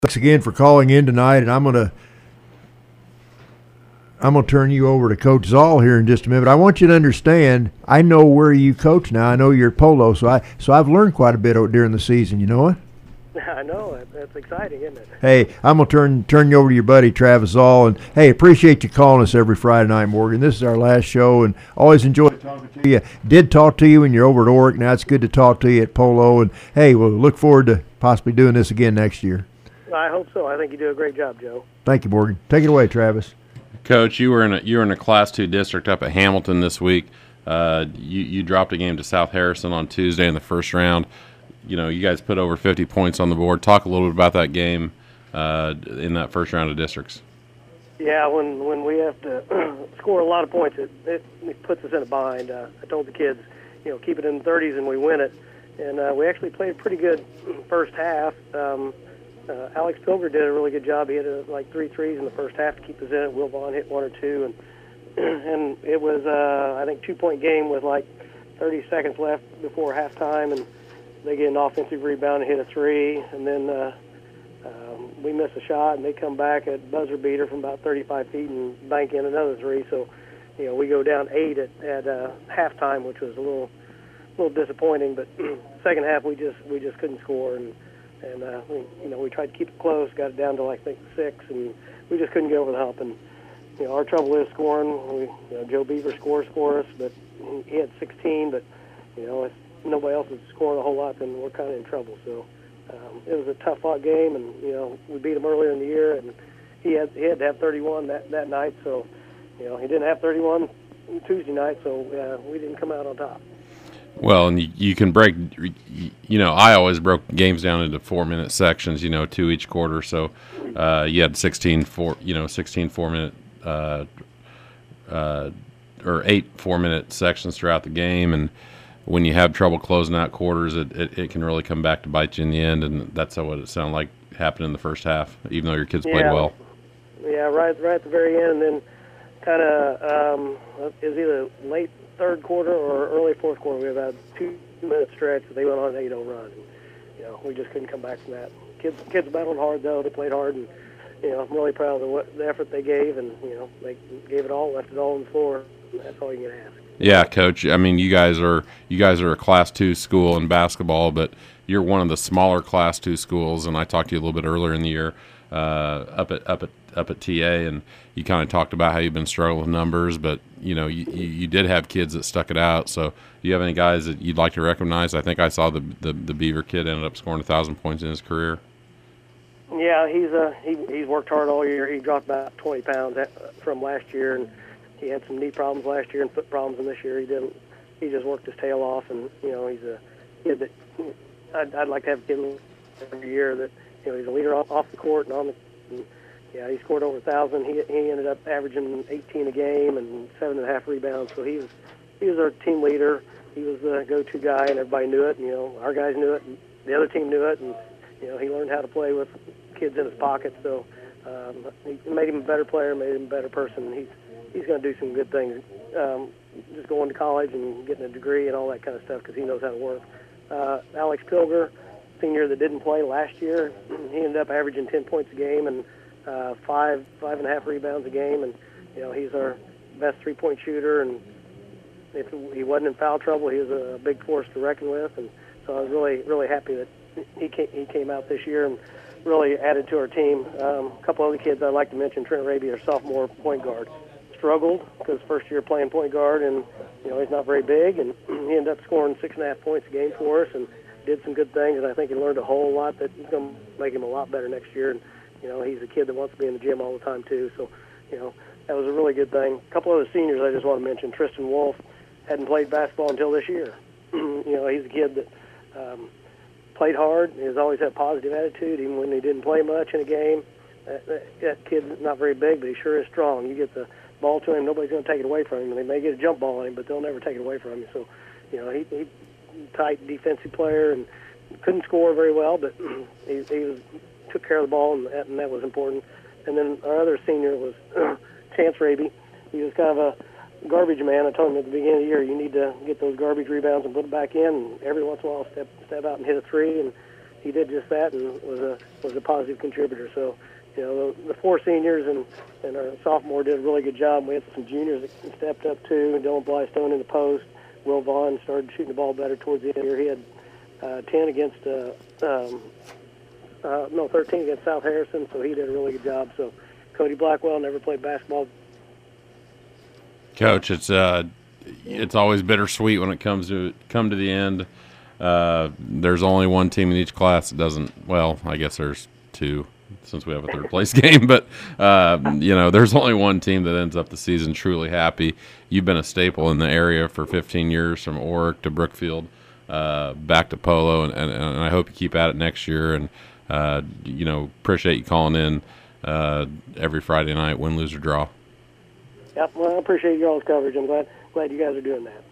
Thanks again for calling in tonight, and I'm gonna turn you over to Coach Zoll here in just a minute. I want you to understand, I know where you coach now. I know you're at Polo, so I've learned quite a bit during the season. You know what? I know. That's exciting, isn't it? Hey, I'm gonna turn you over to your buddy Travis Zoll, and hey, appreciate you calling us every Friday night, Morgan. This is our last show, and always enjoy talking to you. Did talk to you when you're over at Oric. Now it's good to talk to you at Polo, and hey, we'll look forward to possibly doing this again next year. I hope so. I think you do a great job, Joe. Thank you, Morgan. Take it away, Travis. Coach, you were in a Class 2 district up at Hamilton this week. You dropped a game to South Harrison on Tuesday in the first round. You know, you guys put over 50 points on the board. Talk a little bit about that game in that first round of districts. Yeah, when we have to score a lot of points, it puts us in a bind. I told the kids, keep it in the 30s and we win it. And we actually played pretty good first half. Alex Pilger did a really good job. He hit like 3 threes in the first half to keep us in it. Will Vaughn hit 1 or 2, and it was I think 2-point game with like 30 seconds left before halftime, and they get an offensive rebound and hit a 3, and then we miss a shot, and they come back at buzzer beater from about 35 feet and bank in another 3. So, we go down 8 at halftime, which was a little disappointing. But second half we just couldn't score, and we tried to keep it close, got it down to like 6, and we just couldn't get over the hump. And our trouble is scoring. Joe Beaver scores for us, but he had 16. But if nobody else is scoring a whole lot, then we're kind of in trouble. So it was a tough fought game, and we beat him earlier in the year, and he had to have 31 that night. So he didn't have 31 Tuesday night, so we didn't come out on top. Well, and you can break, I always broke games down into 4-minute sections, 2 each quarter. So you had 16 4-minute or 8 4-minute sections throughout the game. And when you have trouble closing out quarters, it can really come back to bite you in the end. And that's what it sounded like happened in the first half, even though your kids played well. Yeah, right at the very end. And then kind of it was either late third quarter or early fourth quarter. We had about a 2-minute stretch that they went on an 8-0 run. And, we just couldn't come back from that. Kids battled hard, though. They played hard, and I'm really proud of the effort they gave, and they gave it all, left it all on the floor. That's all you can ask. Yeah, Coach. I mean, you guys are a Class 2 school in basketball, but you're one of the smaller Class 2 schools. And I talked to you a little bit earlier in the year up at TA, and you kind of talked about how you've been struggling with numbers, but you did have kids that stuck it out. So do you have any guys that you'd like to recognize? I think I saw the Beaver kid ended up scoring 1,000 points in his career. Yeah, he's worked hard all year. He dropped about 20 pounds from last year, and he had some knee problems last year and foot problems, and this year he didn't. He just worked his tail off, and he's a kid that I'd like to have a kid every year that he's a leader off the court and on the. And, yeah, he scored over 1,000. He ended up averaging 18 a game and 7.5 rebounds. So he was our team leader. He was the go-to guy, and everybody knew it. And, our guys knew it, and the other team knew it. And he learned how to play with kids in his pocket. So it made him a better player, made him a better person. And he's going to do some good things. Just going to college and getting a degree and all that kind of stuff because he knows how to work. Alex Pilger, senior that didn't play last year, he ended up averaging 10 points a game and 5.5 rebounds a game, and he's our best 3-point shooter. And if he wasn't in foul trouble, he was a big force to reckon with. And so I was really happy that he came out this year and really added to our team. A couple other kids I'd like to mention: Trent Raby, our sophomore point guard, struggled because first year playing point guard, and he's not very big, and he ended up scoring 6.5 points a game for us and did some good things. And I think he learned a whole lot that is going to make him a lot better next year. And he's a kid that wants to be in the gym all the time, too. So, that was a really good thing. A couple other seniors I just want to mention. Tristan Wolf hadn't played basketball until this year. He's a kid that played hard. He's always had a positive attitude, even when he didn't play much in a game. That kid's not very big, but he sure is strong. You get the ball to him, nobody's going to take it away from him. They may get a jump ball on him, but they'll never take it away from him. So, he tight defensive player and couldn't score very well, but he took care of the ball, and that was important. And then our other senior was Chance Raby. He was kind of a garbage man. I told him at the beginning of the year, you need to get those garbage rebounds and put them back in. And every once in a while, step out and hit a 3. And he did just that and was a positive contributor. So, you know, the four seniors and our sophomore did a really good job. We had some juniors that stepped up too. Dylan Blystone in the post. Will Vaughn started shooting the ball better towards the end of the year. He had 10 against 13 against South Harrison, so he did a really good job. So Cody Blackwell never played basketball. Coach, it's always bittersweet when it come to the end. There's only one team in each class that doesn't. Well, I guess there's two since we have a third place game, but you know, there's only one team that ends up the season truly happy. You've been a staple in the area for 15 years, from Oric to Brookfield, back to Polo, and I hope you keep at it next year. And you know, appreciate you calling in every Friday night, win, lose, or draw. Yep. Well, I appreciate y'all's coverage. I'm glad you guys are doing that.